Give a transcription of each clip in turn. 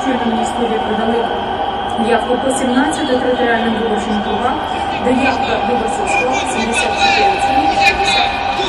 що нам військові продали явку по 17 територіальним виборчим округам, де явка виборців склала 74,50%.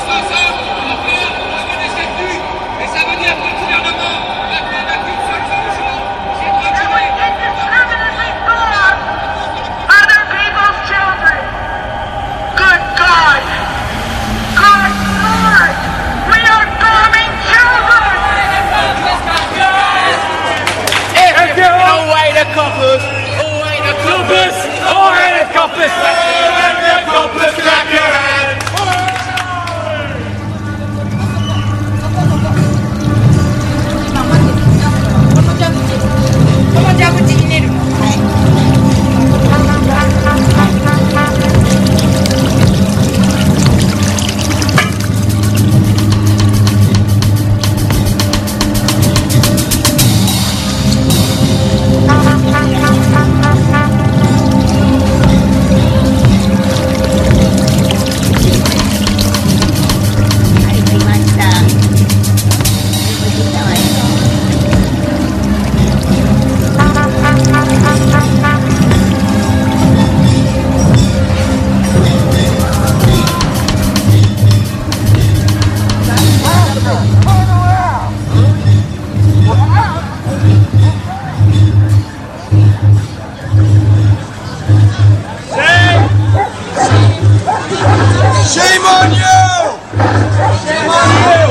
Shame on you! Shame on you!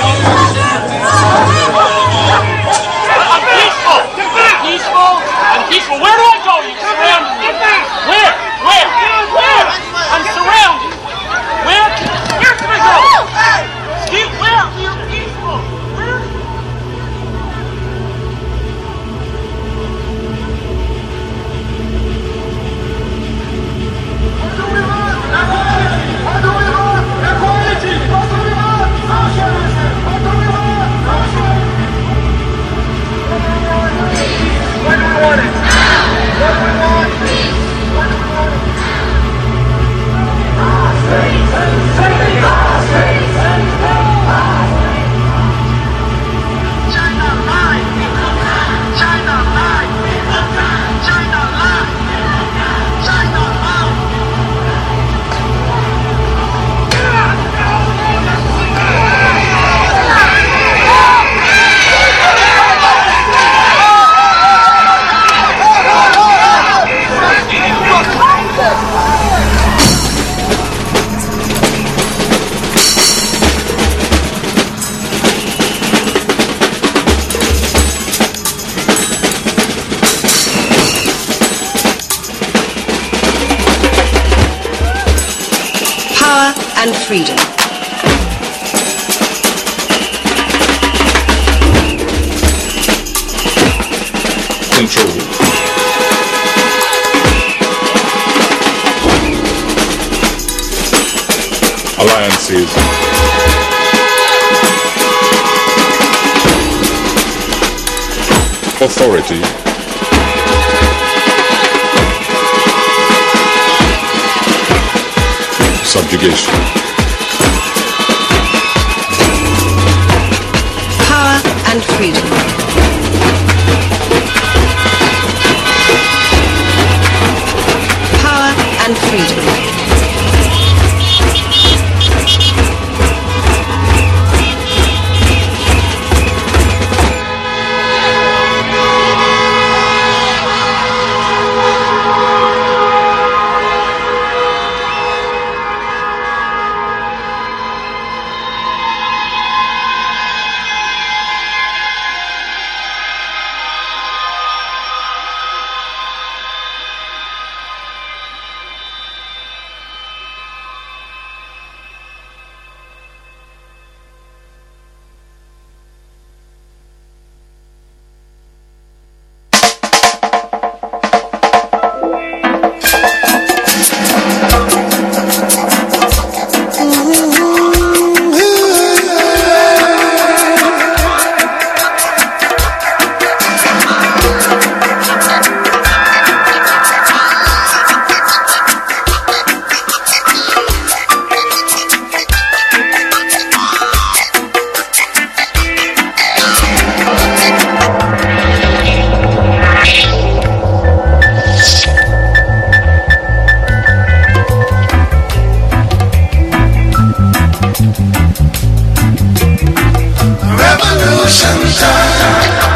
I'm peaceful! Peaceful! I'm peaceful. Where do I go? You surrounded me. Where? Where? Where? I'm surrounded. Where? Where can I go? Steve, where? We are peaceful. Where? And freedom. Control. Alliances. Authority. Subjugation. Power and freedom. Power and freedom. revolution time.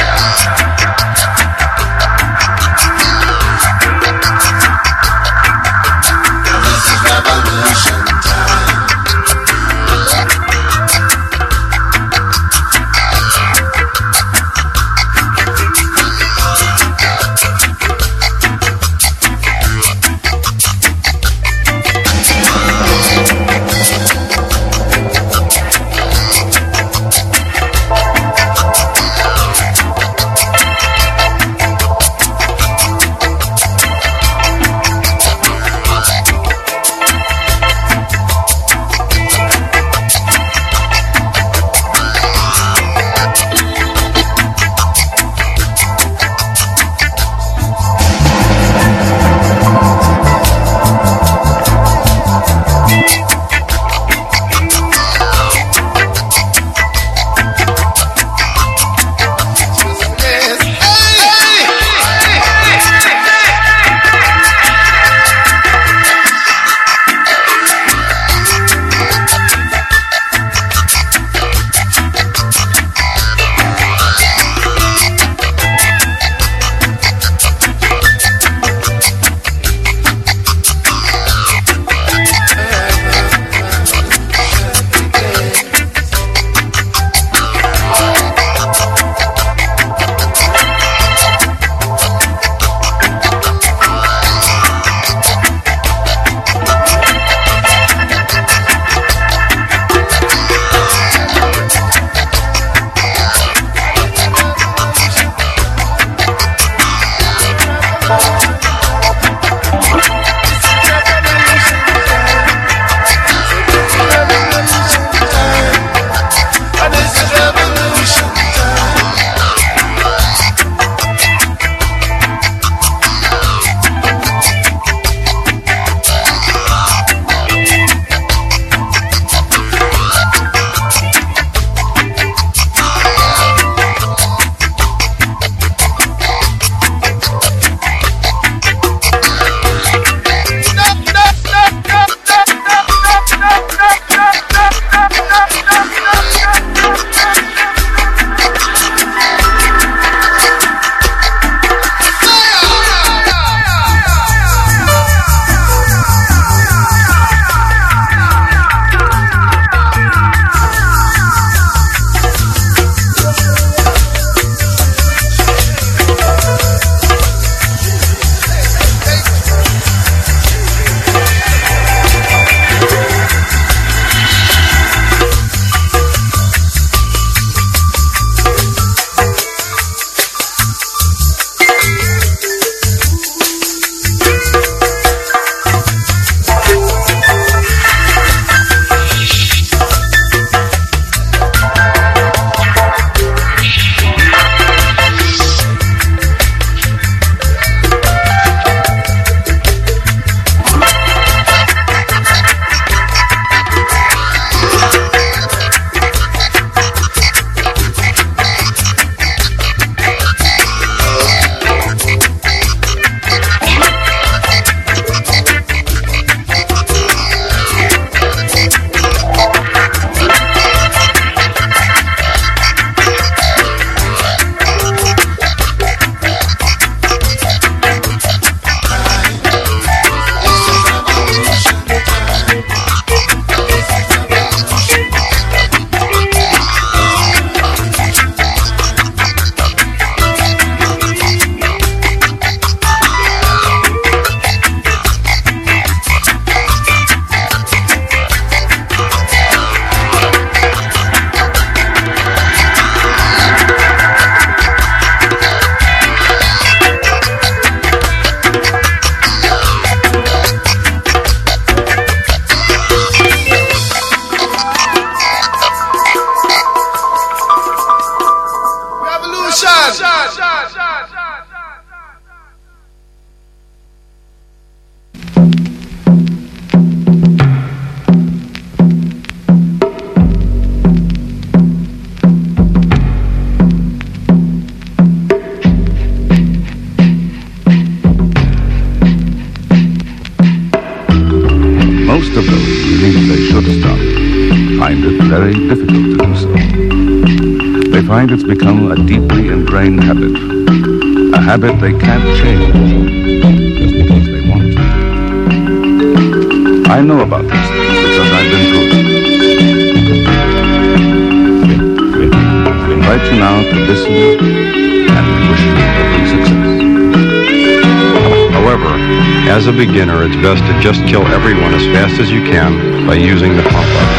Most of those who believe they should stop find it very difficult to do so. find it's become a deeply ingrained habit. A habit they can't change just because they want to. I know about this because I've been through it. I invite you now to listen and wish you every success. However, as a beginner, it's best to just kill everyone as fast as you can by using the pump-up.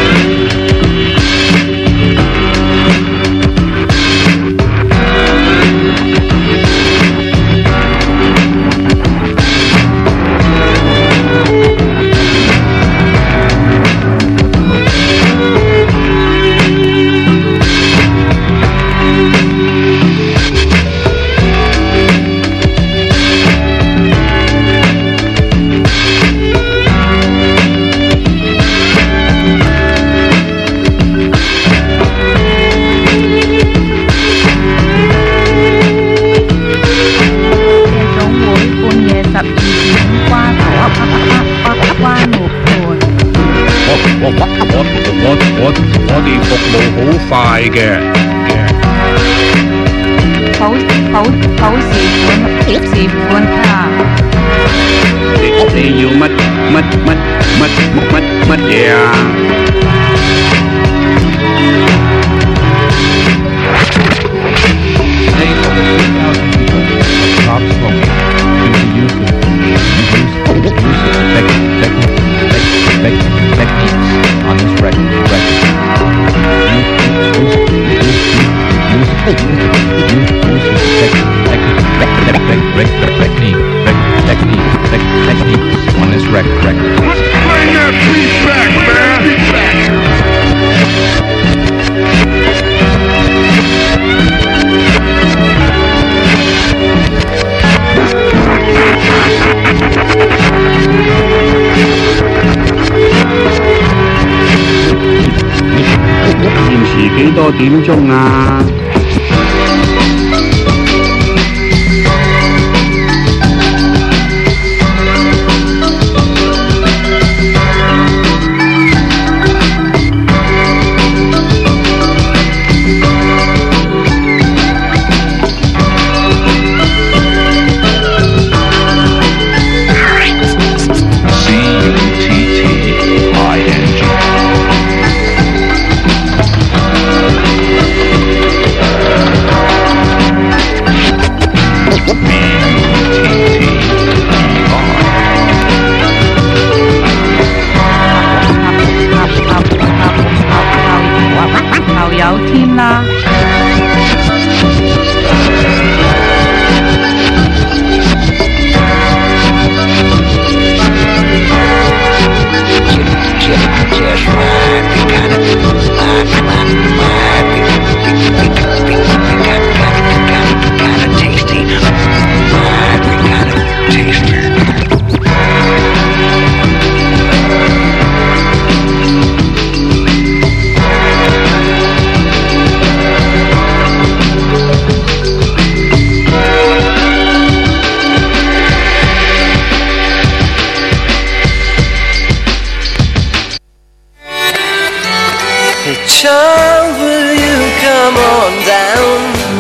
Child, will you come on down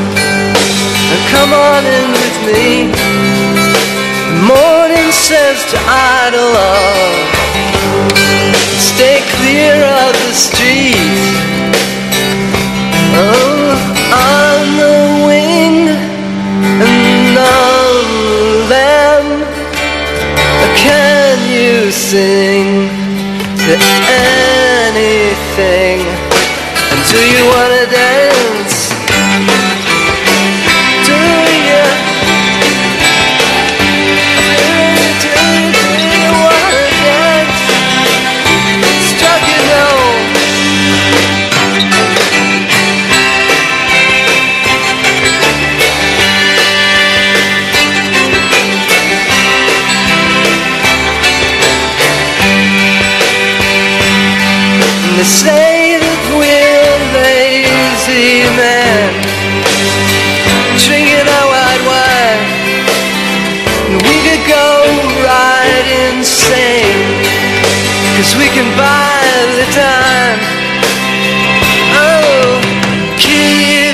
and come on in with me? The morning says to idle love, stay clear of the street. Oh, on the wing and on the lamb, can you sing to anything? Do you wanna dance? Do you? Do you wanna dance? Struck you know. They say that we're lazy men, drinking our white wine, and we could go right insane, 'cause we can buy the time. Oh, kill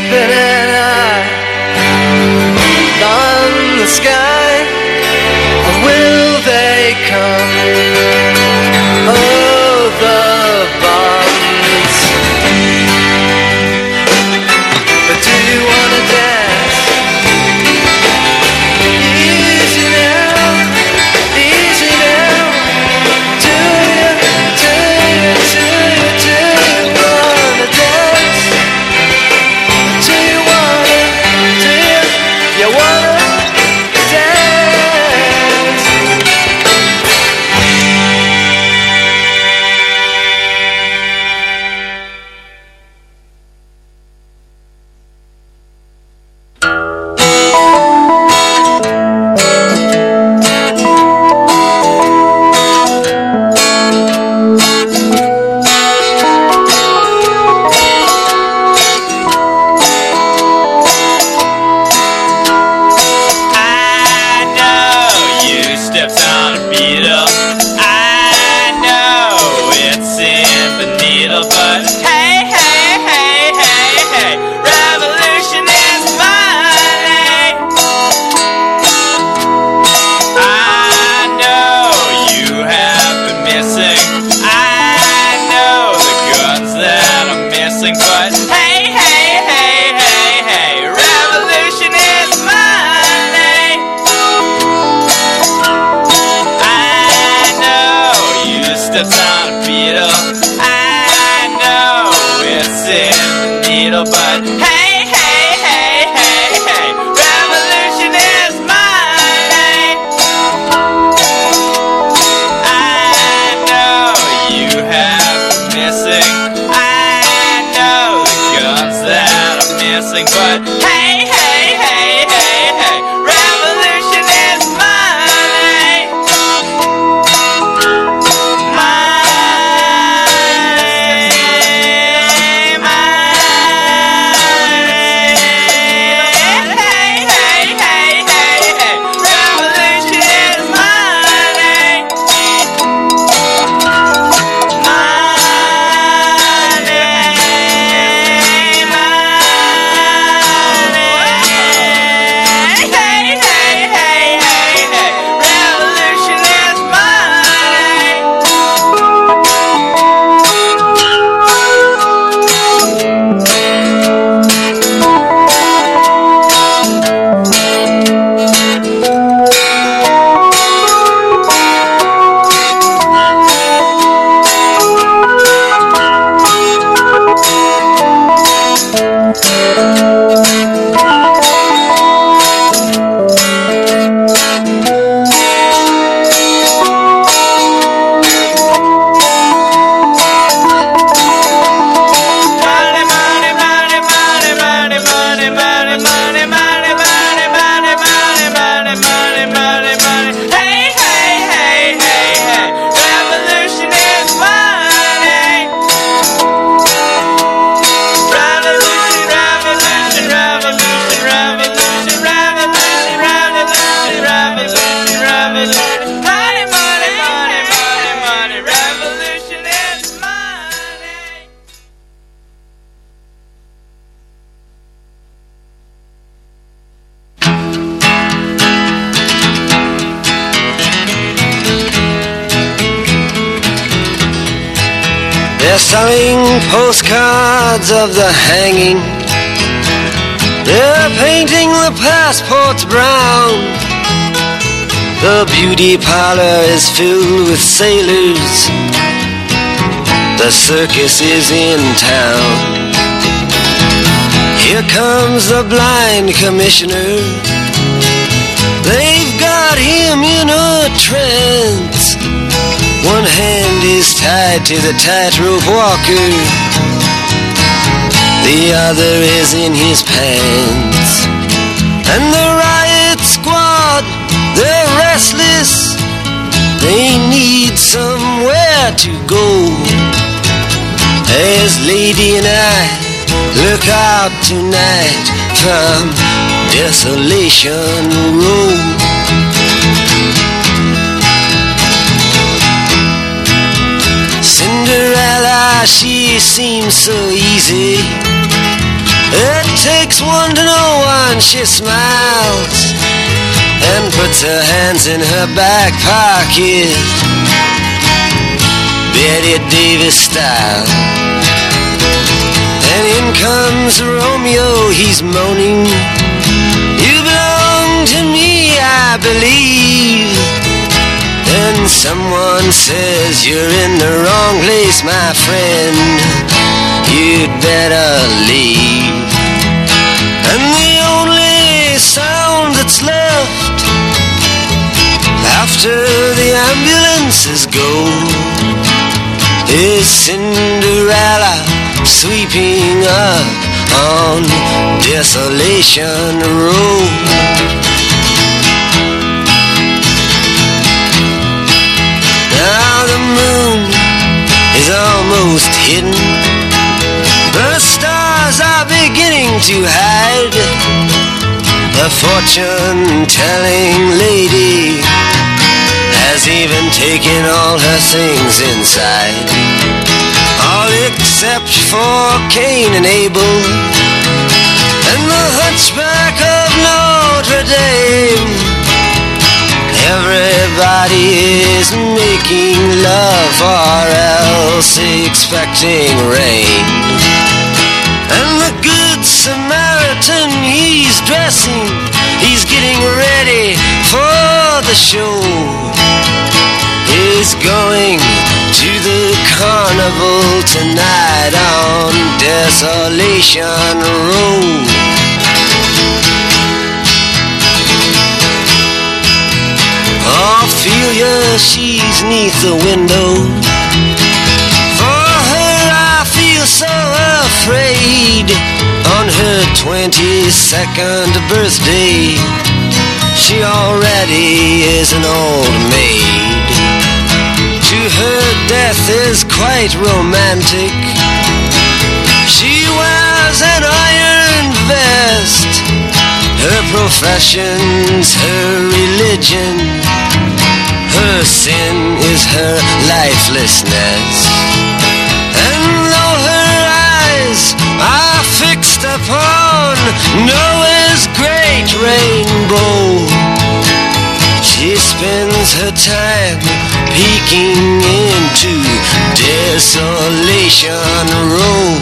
missing. But hey, hey, hey, hey, hey, revolution is money. They're selling postcards of the hanging. They're painting the passports brown. The beauty parlor is filled with sailors. The circus is in town. Here comes the blind commissioner. They've got him in a trance. One hand is tied to the tightrope walker. The other is in his pants. And the riot squad, they're restless. They need somewhere to go. As Lady and I look out tonight from Desolation Road. Cinderella, she seems so easy. It takes one to know one. She smiles and puts her hands in her back pocket, Betty Davis style. And in comes Romeo, he's moaning, "You belong to me, I believe." Then someone says, "You're in the wrong place, my friend. You'd better leave." And the only sound that's left after the ambulances go is Cinderella sweeping up on Desolation Road. Now the moon is almost hidden. The stars are beginning to hide. The fortune-telling lady has even taken all her things inside, all except for Cain and Abel and the hunchback of Notre Dame. Everybody is making love or else expecting rain. And the Good Samaritan, he's dressing, he's getting ready for the show. He's going to the carnival tonight on Desolation Road. Ophelia, she's 'neath the window. For her I feel so afraid. On her 22nd birthday, she already is an old maid. To her, death is quite romantic. She wears an iron vest. Her profession's her religion. Her sin is her lifelessness. And though her eyes are fixed upon Noah's great rainbow, she spends her time peeking into Desolation Row.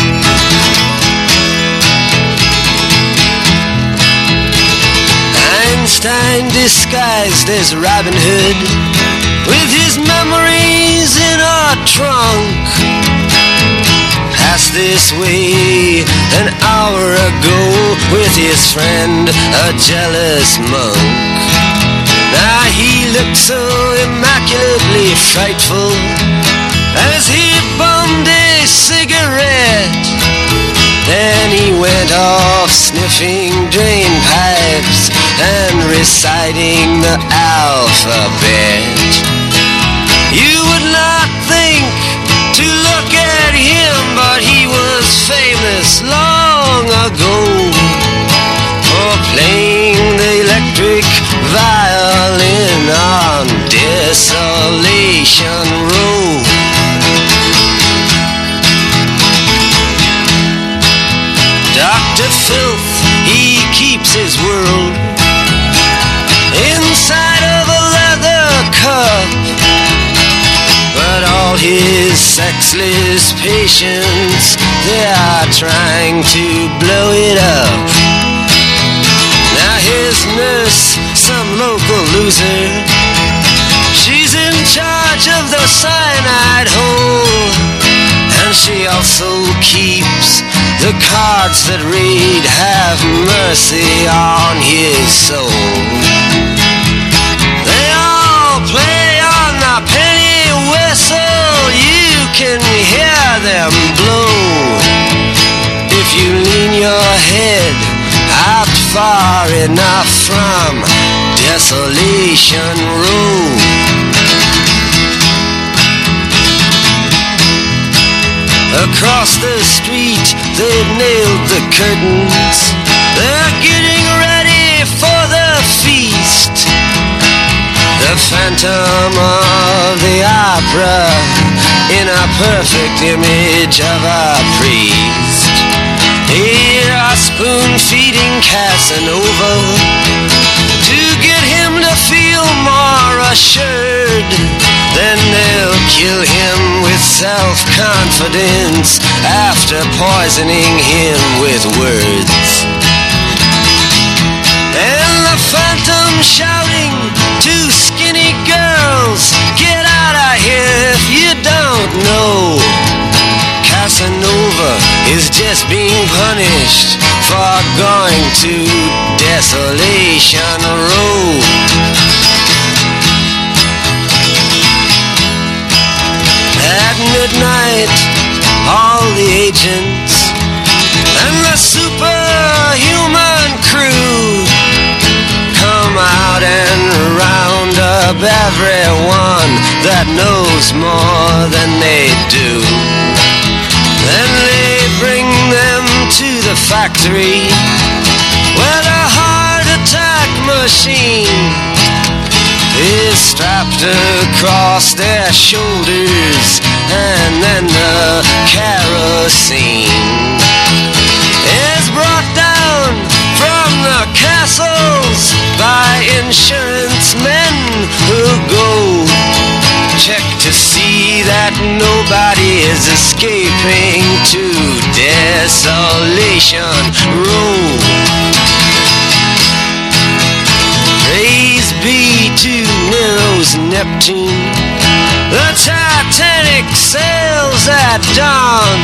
Einstein disguised as Robin Hood, with his memories in a trunk, passed this way an hour ago with his friend, a jealous monk. Now he looked so immaculately frightful as he bummed a cigarette. Then he went off sniffing drain pipes and reciting the alphabet. You would not think to look at him, but he was famous long ago for playing the electric violin on Desolation Row. Dr. Filth, he keeps his world inside of a leather cup, but all his sexless patients, they are trying to blow it up. Now his nurse, some local loser, she's in charge of the cyanide hole, and she also keeps the cards that read, "Have mercy on his soul." They all play on the penny whistle, you can hear them blow. If you lean your head out far enough from Desolation Row. Across the street, they've nailed the curtains. They're getting ready for the feast. The Phantom of the Opera in a perfect image of a priest. They are spoon-feeding Casanova to get him to feel more assured. Then they'll kill him with self-confidence after poisoning him with words. And the Phantom shouting to skinny girls, "Get out of here if you don't know." Casanova is just being punished for going to Desolation Row. At midnight, all the agents and the superhuman crew come out and round up everyone that knows more than they do. Then they bring them to the factory where the heart attack machine is strapped across their shoulders, and then the kerosene is brought down from the castles by insurance men who go check to see that nobody is escaping to Desolation Row. Praise be to Nero's Neptune, the Titanic sails at dawn.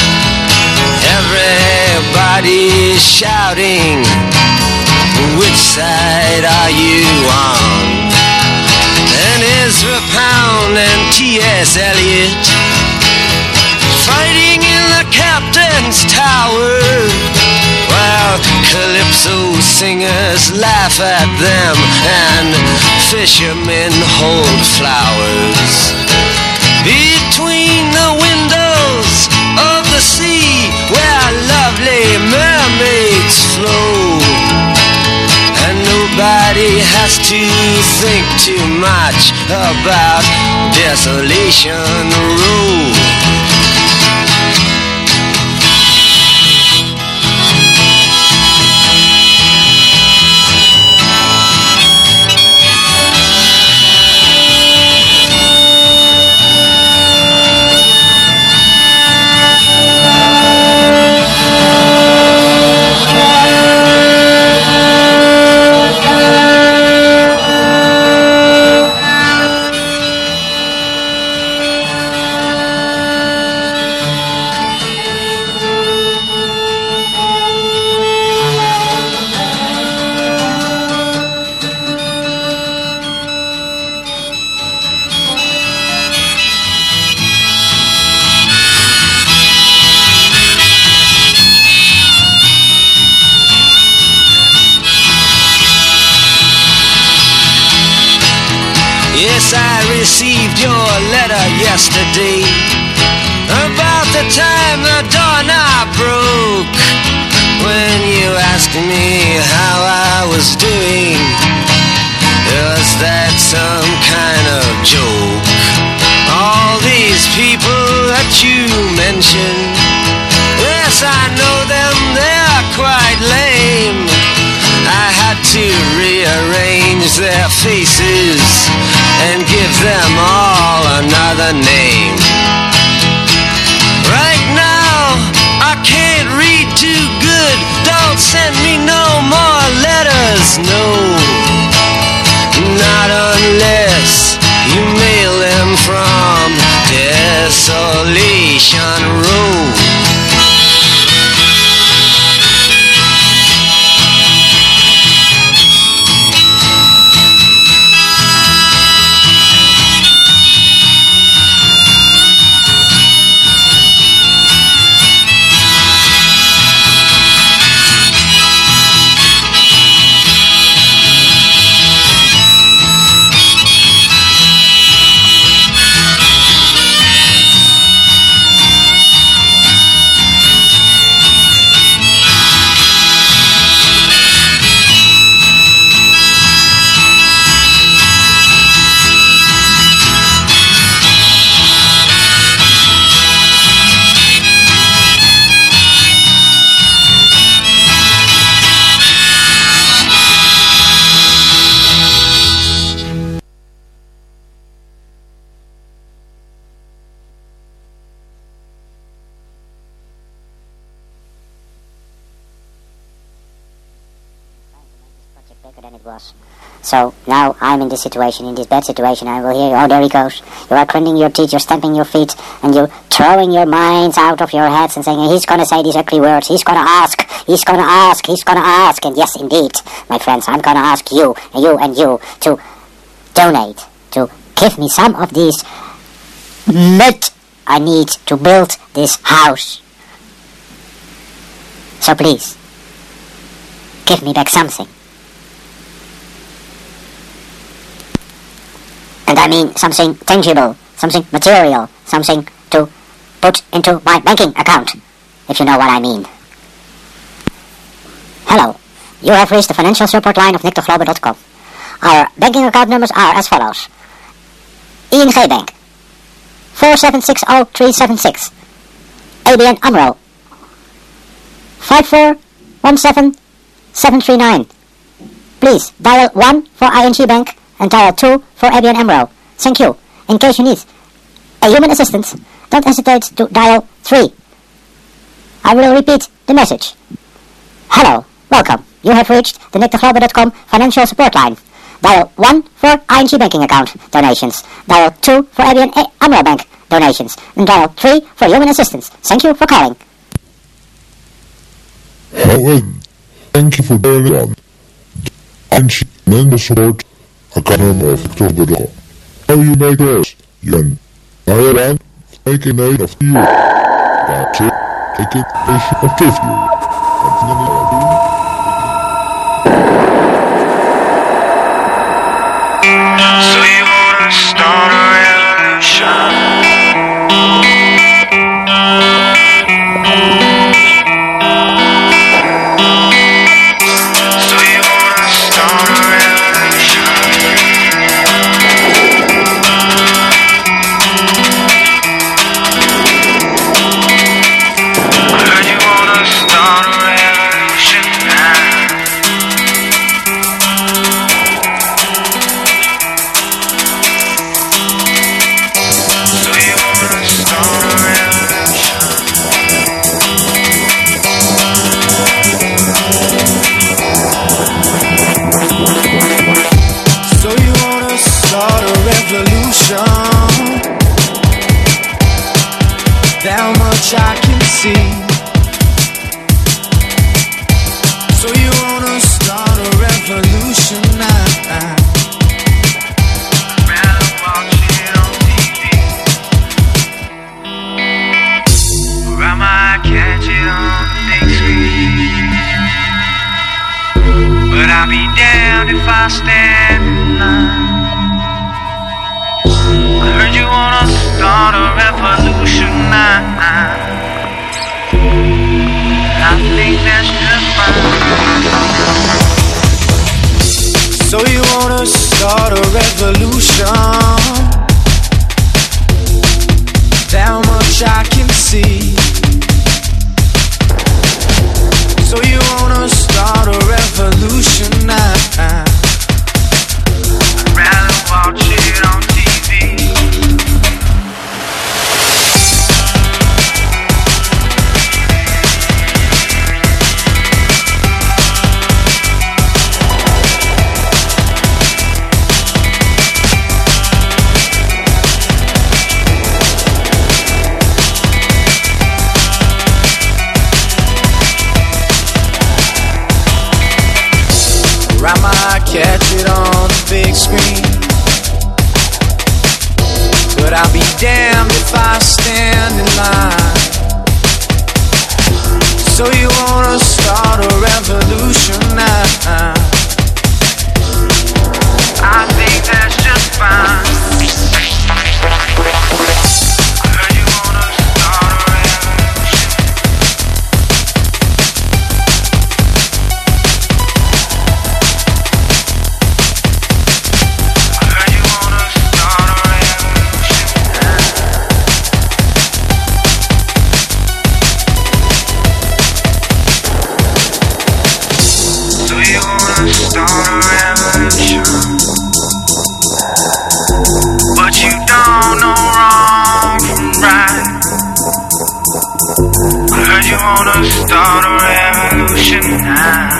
Everybody's shouting, which side are you on? And Ezra Pound and T.S. Eliot fighting in the captain's tower, while calypso singers laugh at them and fishermen hold flowers. Between the windows of the sea where lovely mermaids flow, and nobody has to think too much about Desolation Row. Yes, I received your letter yesterday, about the time the doorknob broke, when you asked me how I was doing. Was that some kind of joke? All these people that you mentioned, yes, I know them, they're quite lame. I had to rearrange their faces and give them all another name. Right now, I can't read too good. Don't send me no more letters, no. Not unless you mail them from Desolation Row. Than it was. So now I'm in this situation, in this bad situation. I will hear, oh, there he goes. You are grinding your teeth, you're stamping your feet, and you're throwing your minds out of your heads and saying, he's going to say these ugly words, he's going to ask, he's going to ask, he's going to ask. And yes, indeed, my friends, I'm going to ask you, and you, and you, to donate, to give me some of these mud I need to build this house. So please, give me back something. And I mean something tangible, something material, something to put into my banking account, if you know what I mean. Hello, you have reached the financial support line of NickTheGlobe.com. Our banking account numbers are as follows. ING Bank, 4760376. ABN AMRO, 5417739. Please dial 1 for ING Bank and dial 2 for ABN AMRO. Thank you. In case you need a human assistance, don't hesitate to dial 3. I will repeat the message. Hello, welcome. You have reached the NickTheGlobe.com financial support line. Dial 1 for ING banking account donations. Dial 2 for ABN AMRO Bank donations. And dial 3 for human assistance. Thank you for calling. Hello, thank you for dialing on. ING member support account of NickTheGlobe.com. How you make this? You can dial on, make a note of you. Take it, a curfew. So you wanna start a revolution? So you wanna start a revolution? I heard you wanna start a revolution now. So you wanna start a revolution? So you wanna start a revolution? That much I can see. So you wanna start a revolution now? I'd rather watch it on TV, or I might catch it on the big screen. But I'll be damned if I stand in line. I heard you wanna start a revolution now. I think that's just fine. So you wanna start a revolution? That much I can see. So you wanna start a revolution now? I'd rather watch it on TV. I might catch it on the big screen, but I'll be damned if I stand in line. So you wanna start a revolution now? I think that's just fine. I heard you wanna start a revolution. I heard you wanna start a revolution. So you wanna start a revolution, but you don't know wrong from right. I heard you wanna start a revolution now.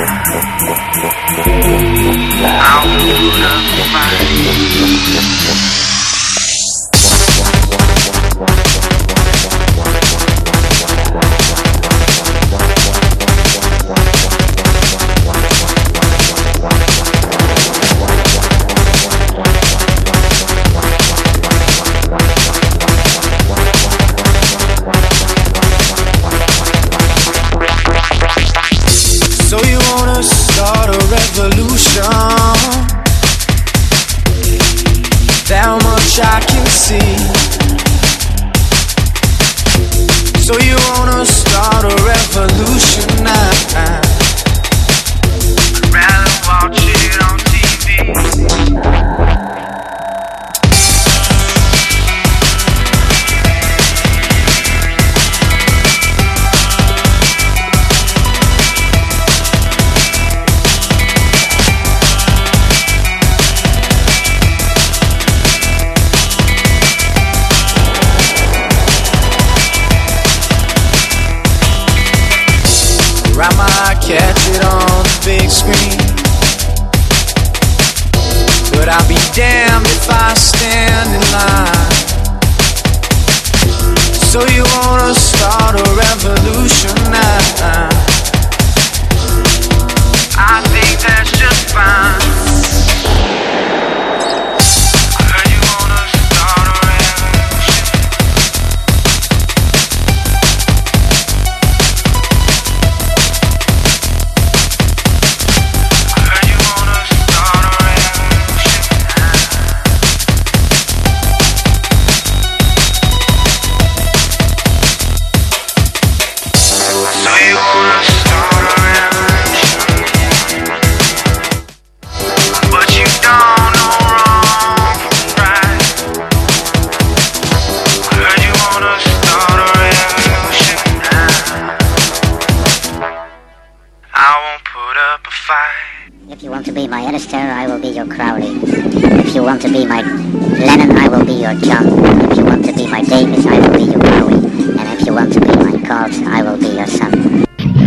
I'll put up a fight. So you wanna start a revolution? That much I can see. So you wanna start a revolution now? I'd rather watch it on TV. I might catch it on the big screen, but I'll be damned if I stand in line. So you wanna start a revolution now? I think that's just fine. I heard you wanna start a revolution. fight. If you want to be my Alistair, I will be your Crowley. If you want to be my Lennon, I will be your John. If you want to be my Davis, I will be your Bowie. And if you want to be my Colt, I will be your son.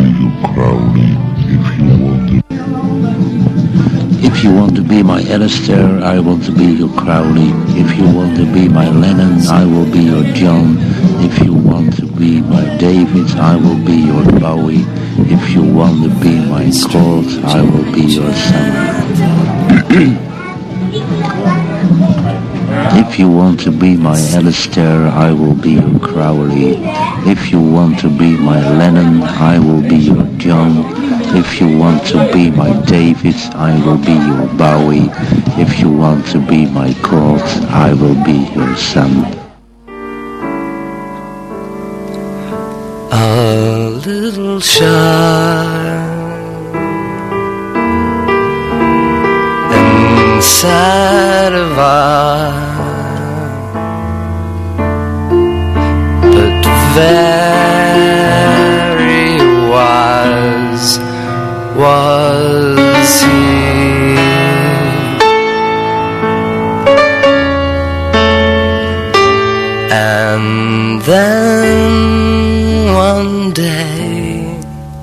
If you want to be my Alistair, I want to be your Crowley. If you want to be my Lennon, I will be your John. If you want to be my David, I will be your Bowie. If you want to be my Colt, I will be your son. If you want to be my Alistair, I will be your Crowley. If you want to be my Lennon, I will be your John. If you want to be my David, I will be your Bowie. If you want to be my Colt, I will be your son. A little shy inside of but very wise was he. And then one day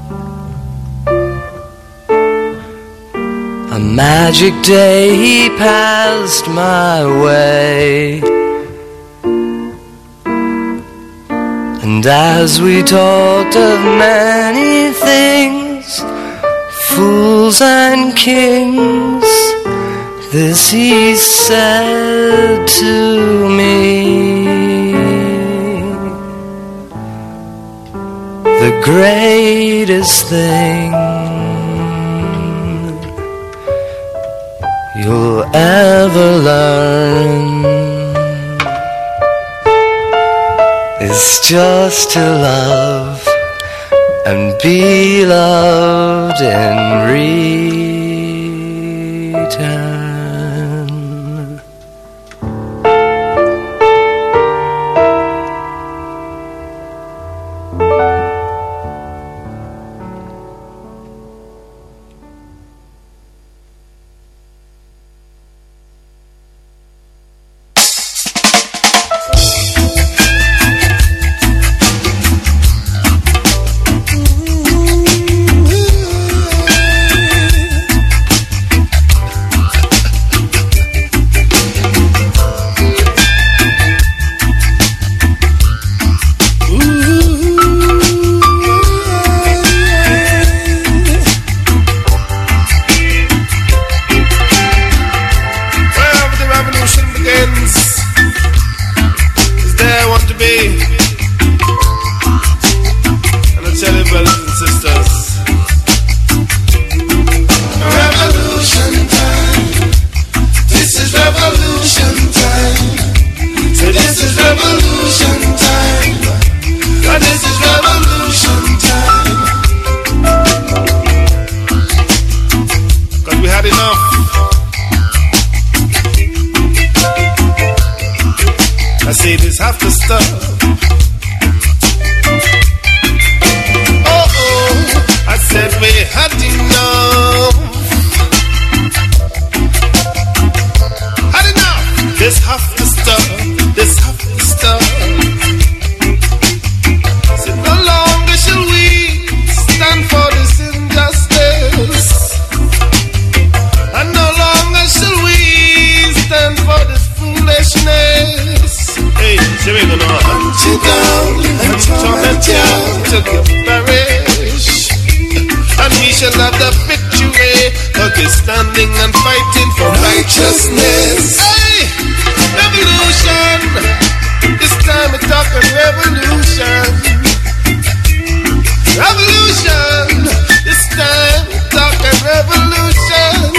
a magic day passed my way, and as we talked of many things, fools and kings, this he said to me: the greatest thing you'll ever learn is just to love and be loved in return. Standing and fighting for righteousness. Hey, revolution. This time we're talking revolution. Revolution. This time we're talking revolution.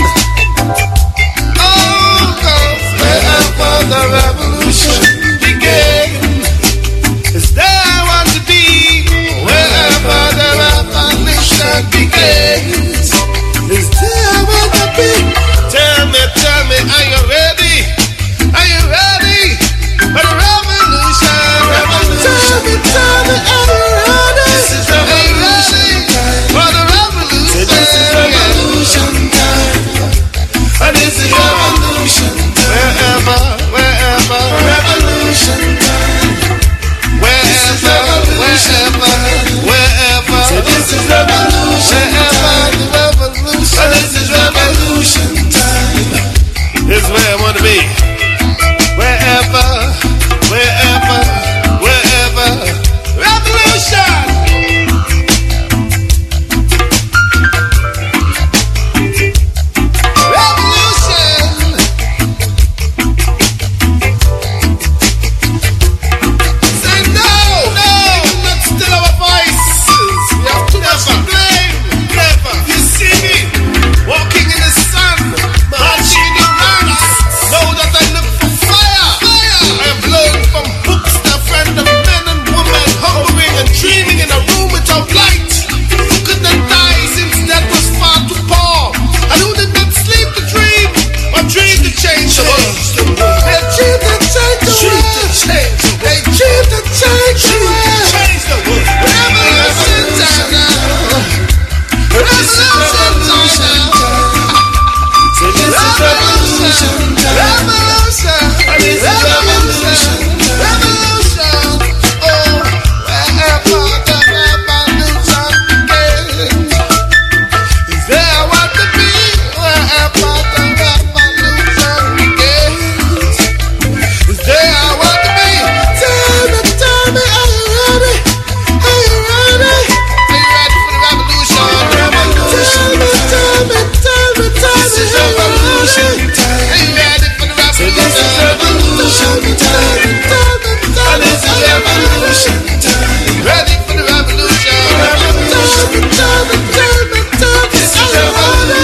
Oh, cause wherever the revolution begins is there I want to be. Wherever the revolution begins is there I want to be. Tell me, are you ready?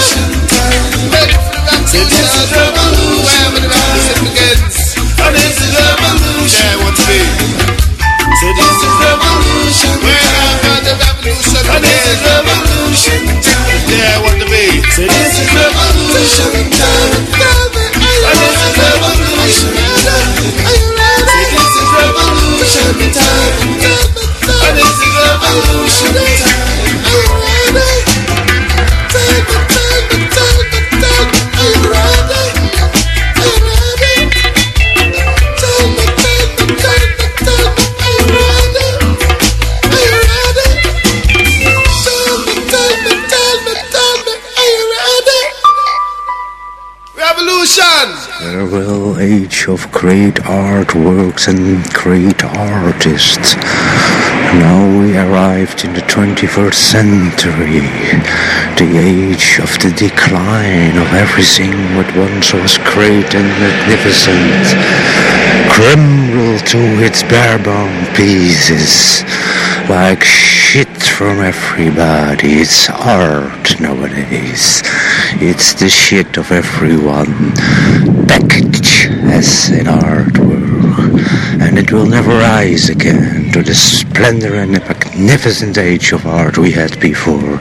Say this is revolution. Wherever the revolution begins. And this is revolution. Yeah, I want to be. Say this is revolution. Wherever the revolution begins. And this is revolution. Yeah, I want to be. Say this is revolution. And this is revolution. Say this is revolution. And this is revolution. Are you ready? Farewell, age of great artworks and great artists. Now we arrived in the 21st century, the age of the decline of everything what once was great and magnificent, crumbled to its bare-bone pieces, like shit from everybody. It's art nowadays. It's the shit of everyone, packaged as an artwork, and it will never rise again to the splendor and the magnificent age of art we had before.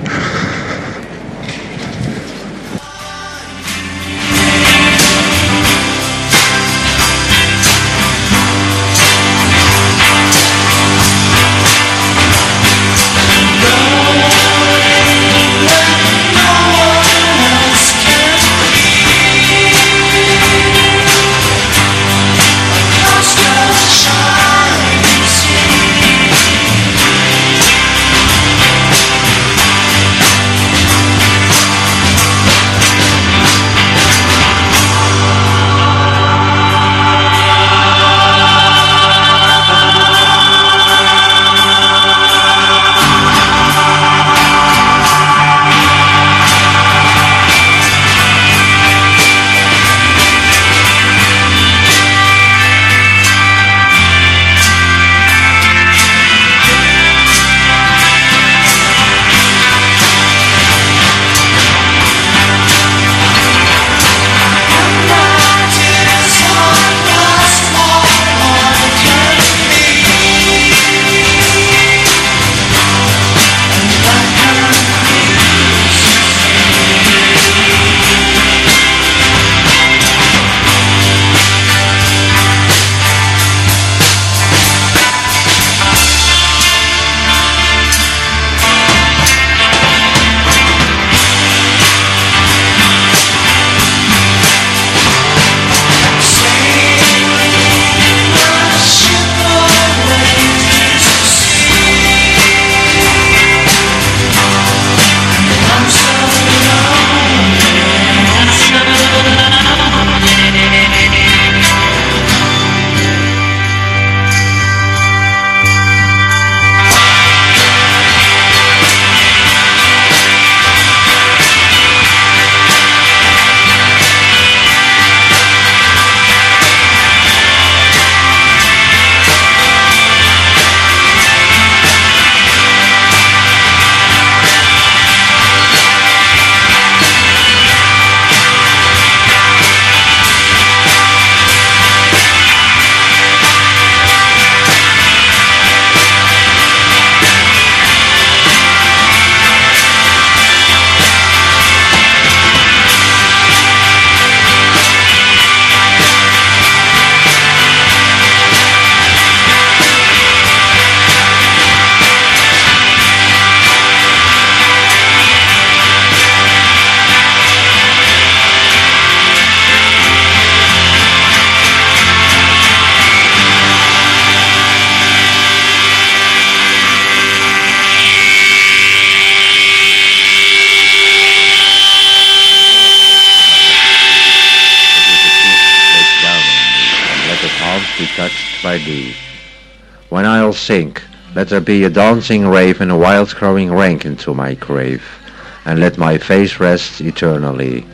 by thee. When I'll sink, let there be a dancing rave and a wild crowing rank into my grave, and let my face rest eternally.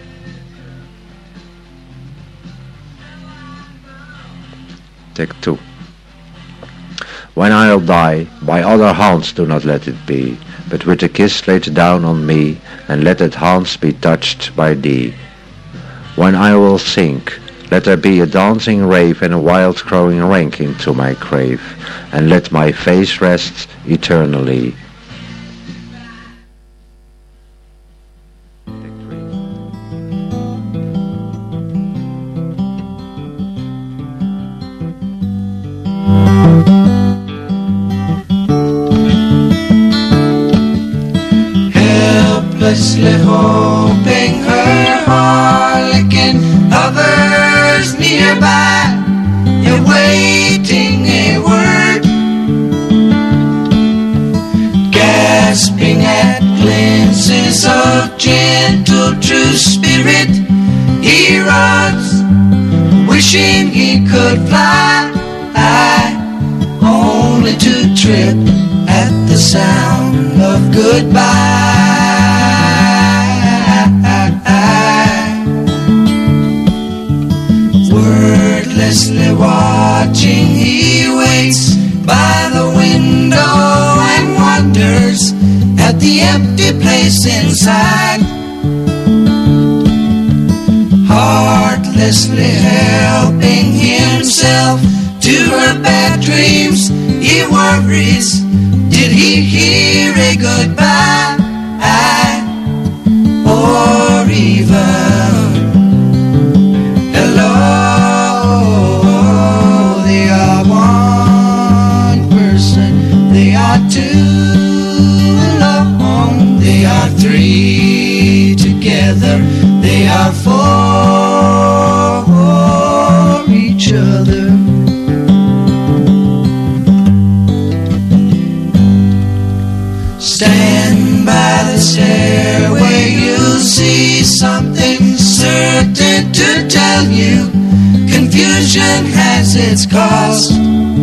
Take 2. When I'll die, by other hands do not let it be, but with a kiss laid down on me, and let that hands be touched by thee. When I will sink, let there be a dancing rave and a wild crowing rank into my grave, and let my face rest eternally. Helplessly hoping her harlequin hovers nearby, awaiting a word, gasping at glimpses of gentle true spirit. He runs, wishing he could fly, only to trip at the sound of goodbye. Wordlessly watching, he waits by the window and wonders at the empty place inside. Heartlessly helping himself to her bad dreams, he worries, did he hear a goodbye? Or even hello? They are one person, they are two alone, they are three together, they are for each other. Stand by the stairway, you'll see something certain to tell you. Confusion has its cost.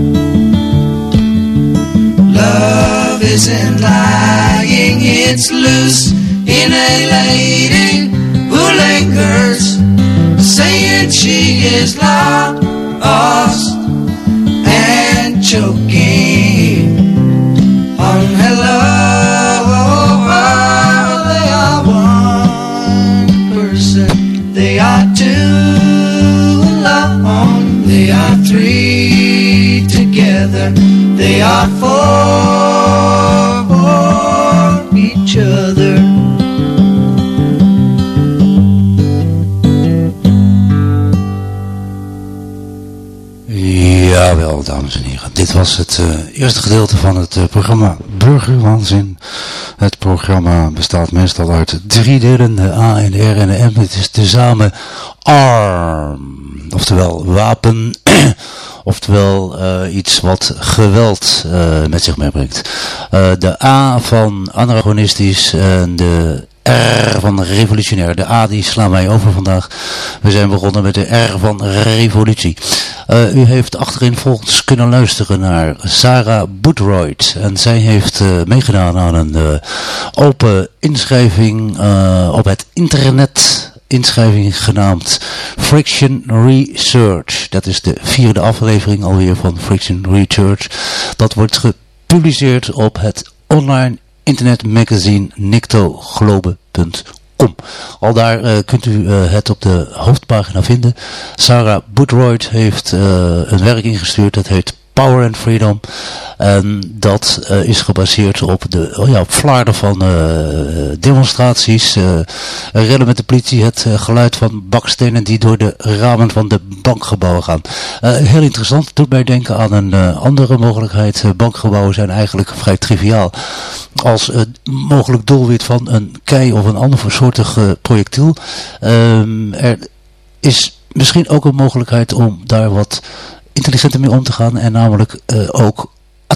Love isn't lying, it's loose in a lady who lingers, saying she is lost and choking on hello. They are one person, they are two alone, they are three together, they are for each other. Jawel, dames en heren. Dit was het eerste gedeelte van het programma Burgerwaanzin. Het programma bestaat meestal uit 3 delen, de A en de R en de M. Het is tezamen ARM, oftewel wapen, oftewel iets wat geweld met zich meebrengt. De A van anachronistisch en de R van revolutionair. De A die slaan wij over vandaag. We zijn begonnen met de R van revolutie. U heeft achtereenvolgens kunnen luisteren naar Sarah Boothroyd. En zij heeft meegedaan aan een open inschrijving op het internet. Inschrijving genaamd Friction Research. Dat is de 4e aflevering alweer van Friction Research. Dat wordt gepubliceerd op het online internetmagazine nictoglobe.com. Al daar kunt u het op de hoofdpagina vinden. Sarah Boothroyd heeft een werk ingestuurd, dat heet Power and Freedom. En dat is gebaseerd op op flarden van demonstraties, rellen met de politie, het geluid van bakstenen die door de ramen van de bankgebouwen gaan. Heel interessant, doet mij denken aan een andere mogelijkheid. Bankgebouwen zijn eigenlijk vrij triviaal als mogelijk doelwit van een kei of een ander soortig projectiel. Er is misschien ook een mogelijkheid om daar wat intelligenter mee om te gaan en namelijk ook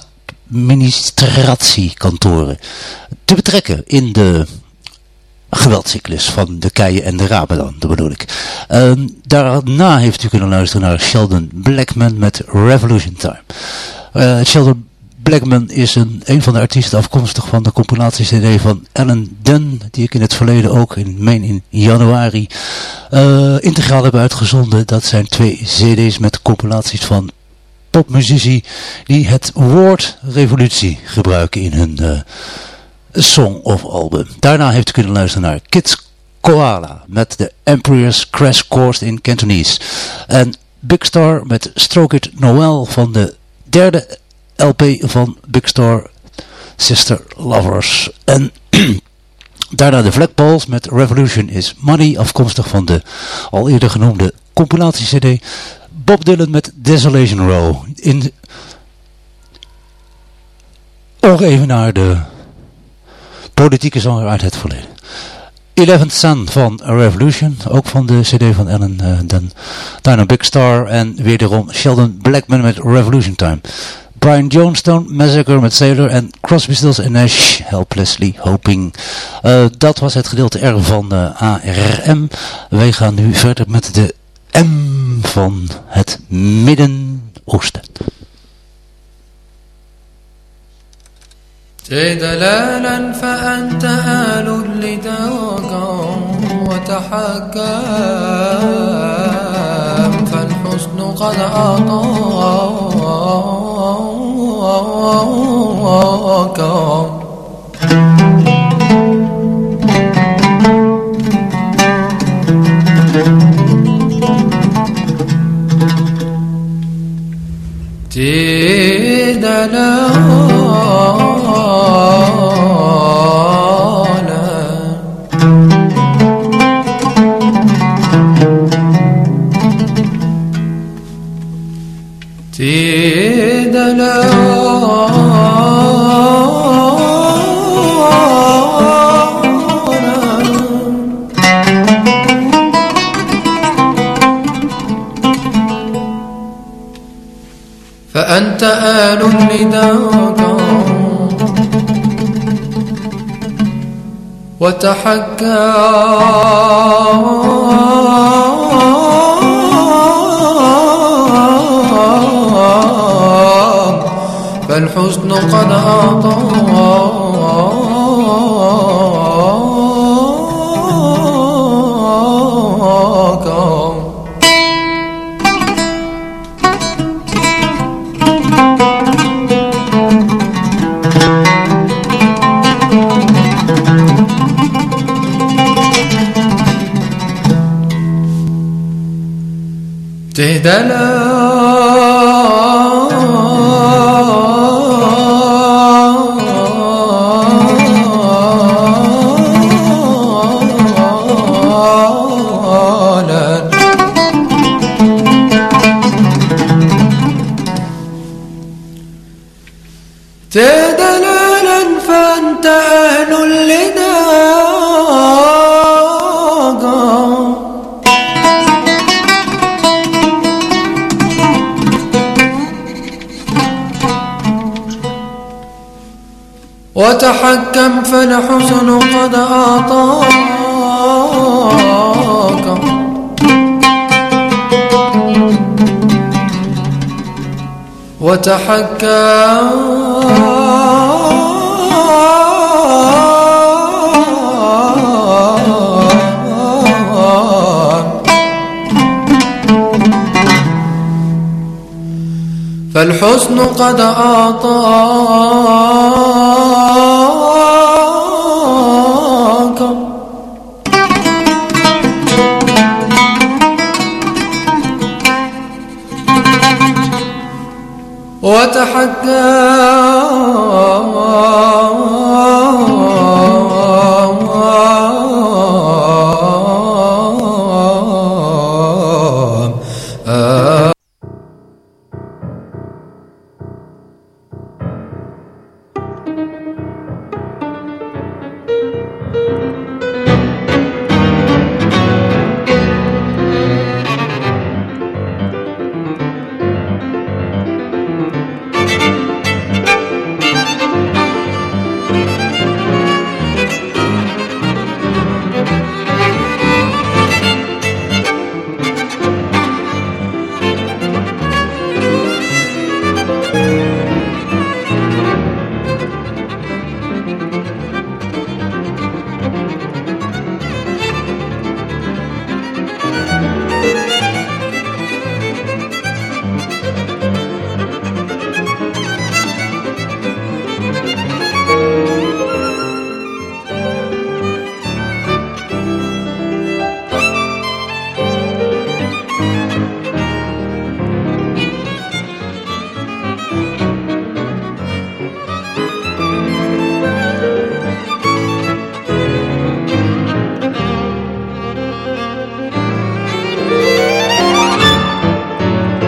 administratiekantoren te betrekken in de geweldcyclus van de keien en de ramen dan, dat bedoel ik. Daarna heeft u kunnen luisteren naar Sheldon Blackman met Revolution Time. Sheldon Blackman is een van de artiesten afkomstig van de compilatie-cd van Alan Dunn, die ik in het verleden ook, in januari, integraal heb uitgezonden. Dat zijn 2 cd's met compilaties van popmuzici die het woord revolutie gebruiken in hun song of album. Daarna heeft u kunnen luisteren naar Kids Koala met de Emperor's Crash Course in Cantonese. En Big Star met Stroke It Noel van de derde LP van Big Star, Sister Lovers. En daarna de Flagpoles met Revolution is Money, afkomstig van de al eerder genoemde compilatie-cd. Bob Dylan met Desolation Row. Ongeëvenaarde politieke zanger uit het verleden. 11th Son van Revolution, ook van de cd van Alan Dan. Daarna Big Star en wederom Sheldon Blackman met Revolution Time. Brian Jonestown, Massacre met Sailor en Crosby, Stills & Nash, Helplessly Hoping. Dat was het gedeelte R van ARM. Wij gaan nu verder met de M van het Midden-Oosten. دلالا فأنت آل لداك وتحكم فالحسن قد أعطاك فأنت آل لداك وتحكم فالحزن قد أعطاك تهدلا تدلالا فأنت أهل لداك وتحكم فالحزن قد أعطاك وتحكم فالحسن قد أعطاك وتحكم